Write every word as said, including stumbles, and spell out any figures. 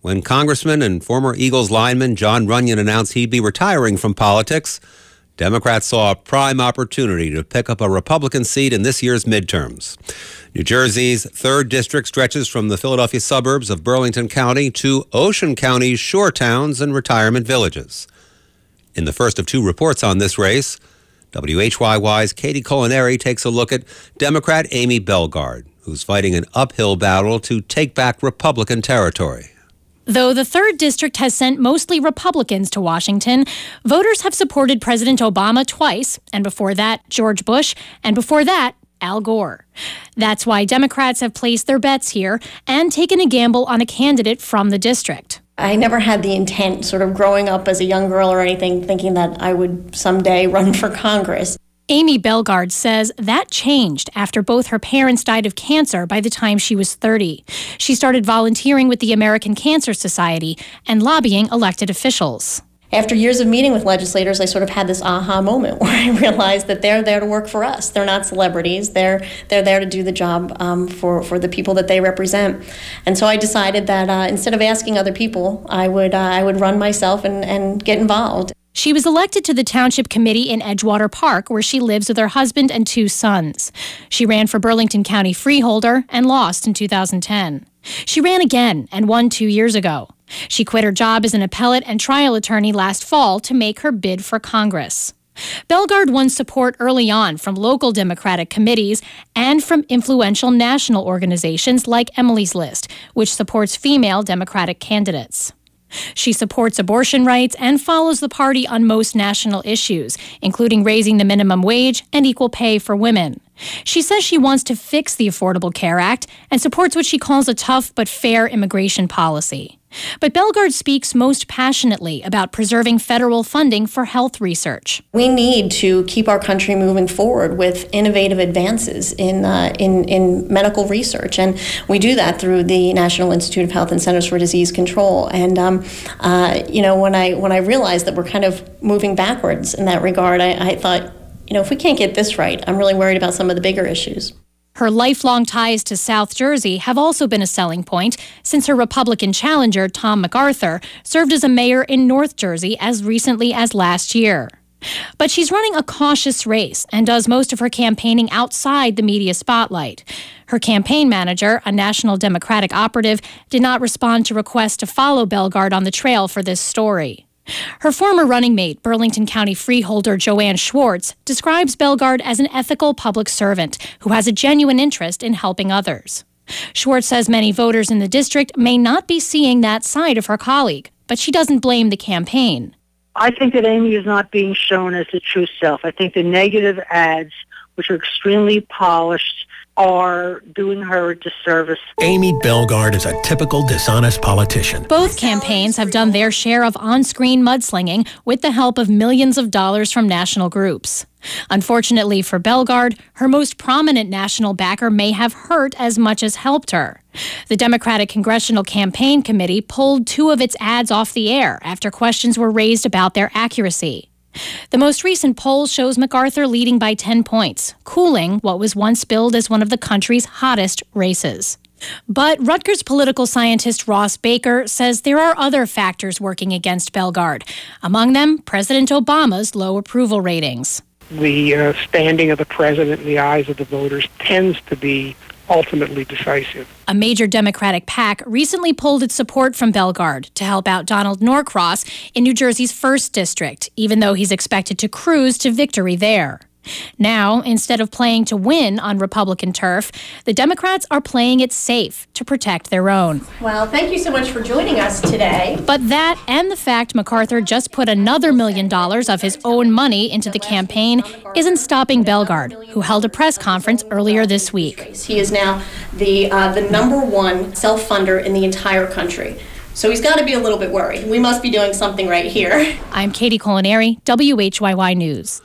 When Congressman and former Eagles lineman Jon Runyon announced he'd be retiring from politics, Democrats saw a prime opportunity to pick up a Republican seat in this year's midterms. New Jersey's third district stretches from the Philadelphia suburbs of Burlington County to Ocean County's shore towns and retirement villages. In the first of two reports on this race, W H Y Y's Katie Culinary takes a look at Democrat Amy Bellegarde, who's fighting an uphill battle to take back Republican territory. Though the third district has sent mostly Republicans to Washington, voters have supported President Obama twice, and before that, George Bush, and before that, Al Gore. That's why Democrats have placed their bets here and taken a gamble on a candidate from the district. I never had the intent, sort of growing up as a young girl or anything, thinking that I would someday run for Congress. Amy Bellegarde says that changed after both her parents died of cancer by the time she was thirty. She started volunteering with the American Cancer Society and lobbying elected officials. After years of meeting with legislators, I sort of had this aha moment where I realized that they're there to work for us. They're not celebrities. They're they're there to do the job um, for, for the people that they represent. And so I decided that uh, instead of asking other people, I would uh, I would run myself and, and get involved. She was elected to the Township Committee in Edgewater Park, where she lives with her husband and two sons. She ran for Burlington County Freeholder and lost in two thousand ten. She ran again and won two years ago. She quit her job as an appellate and trial attorney last fall to make her bid for Congress. Bellegarde won support early on from local Democratic committees and from influential national organizations like Emily's List, which supports female Democratic candidates. She supports abortion rights and follows the party on most national issues, including raising the minimum wage and equal pay for women. She says she wants to fix the Affordable Care Act and supports what she calls a tough but fair immigration policy. But Bellegarde speaks most passionately about preserving federal funding for health research. We need to keep our country moving forward with innovative advances in, uh, in, in medical research. And we do that through the National Institute of Health and Centers for Disease Control. And, um, uh, you know, when I, when I realized that we're kind of moving backwards in that regard, I, I thought, you know, if we can't get this right, I'm really worried about some of the bigger issues. Her lifelong ties to South Jersey have also been a selling point, since her Republican challenger, Tom MacArthur, served as a mayor in North Jersey as recently as last year. But she's running a cautious race and does most of her campaigning outside the media spotlight. Her campaign manager, a national Democratic operative, did not respond to requests to follow Bellegarde on the trail for this story. Her former running mate, Burlington County Freeholder Joanne Schwartz, describes Bellegarde as an ethical public servant who has a genuine interest in helping others. Schwartz says many voters in the district may not be seeing that side of her colleague, but she doesn't blame the campaign. I think that Amy is not being shown as the true self. I think the negative ads, which are extremely polished, are doing her a disservice. Amy Bellegarde is a typical dishonest politician. Both campaigns have done their share of on-screen mudslinging with the help of millions of dollars from national groups. Unfortunately for Bellegarde, her most prominent national backer may have hurt as much as helped her. The Democratic Congressional Campaign Committee pulled two of its ads off the air after questions were raised about their accuracy. The most recent poll shows MacArthur leading by ten points, cooling what was once billed as one of the country's hottest races. But Rutgers political scientist Ross Baker says there are other factors working against Bellegarde, among them President Obama's low approval ratings. The uh, standing of the president in the eyes of the voters tends to be ultimately decisive. A major Democratic PAC recently pulled its support from Bellegarde to help out Donald Norcross in New Jersey's first district, even though he's expected to cruise to victory there. Now, instead of playing to win on Republican turf, the Democrats are playing it safe to protect their own. Well, thank you so much for joining us today. But that and the fact MacArthur just put another million dollars of his own money into the campaign isn't stopping Bellegarde, who held a press conference earlier this week. He is now the, uh, the number one self-funder in the entire country. So he's got to be a little bit worried. We must be doing something right here. I'm Katie Culinary, W H Y Y News.